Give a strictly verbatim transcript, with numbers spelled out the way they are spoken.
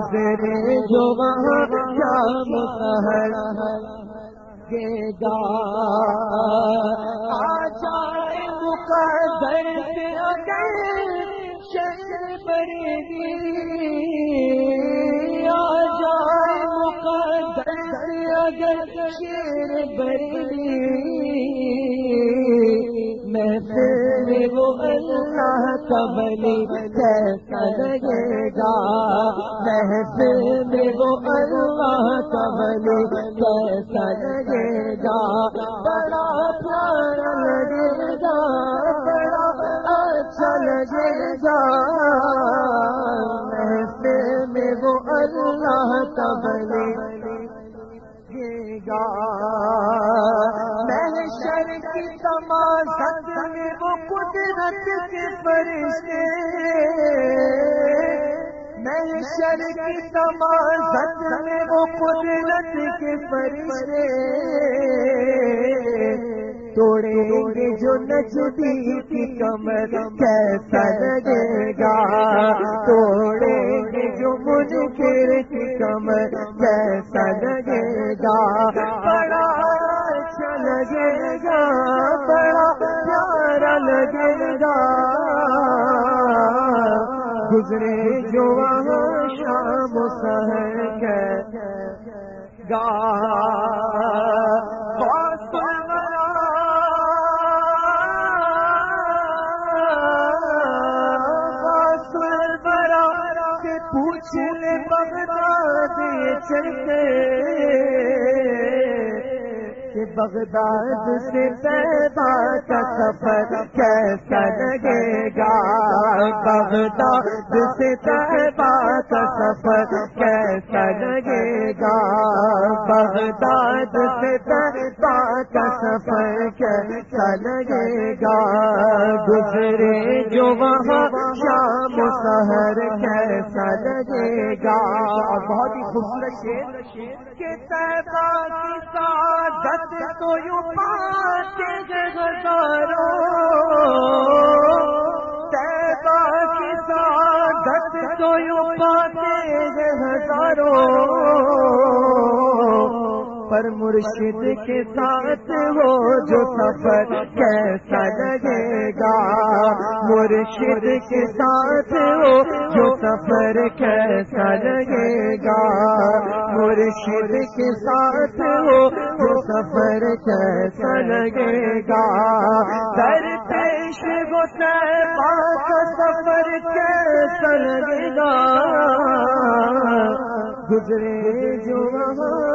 گزرے جو وہاں شام سحر گے گا آ جائے مقدر سے اگر شر بڑے گی آ جائے مقدر سے اگر شر بڑے گی محفل میں وہ اللہ کا ولی کیسا لگے گا محفل میں وہ اللہ کا ولی کیسا لگے گا بڑا پیارا لگے گا بڑا اچھا لگے گا محفل میں وہ اللہ کا ولی گا محشر کی تماشت میں وہ قدرت کے فرشتے محشر کی تماشت میں وہ قدرت کے فرشتے توڑیں گے جو نجدی کی کمر کیسا لگے گا توڑیں گے جو منکر کی کمر کیسا لگے گا بڑا اچھا لگے گا بڑا پیارا لگے گا گزرے جو وہاں شام سحر گا پوچھنے بغداد چلتے کہ بغداد سے طیبہ کا سفر کیسا لگے گا بغداد سے طیبہ کا سفر کیسا لگے گا بغداد سے طیبہ کا سفر کیسا لگے گا گزرے جو وہاں شام سحر کیسا لگے گا بہت ہی خوبصورت شعر کہ طیبہ کی سعادت تو یوں پاتے ہزاروں طیبہ کی سعادت تو یوں پاتے ہزاروں پر مرشد کے ساتھ وہ جو سفر کیسا لگے گا مرشد کے ساتھ وہ جو سفر کیسا لگے گا مرشد کے ساتھ وہ جو سفر کیسا لگے گا در پیش وہ طیبہ کا سفر کیسا لگے گا گزرے جو وہاں